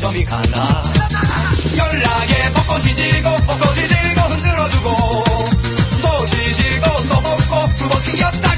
놈이 가나 연락에 벚꽃이 지고 벚꽃이 지고 흔들어주고 또 지지고 또 먹고 두 번 튀겼다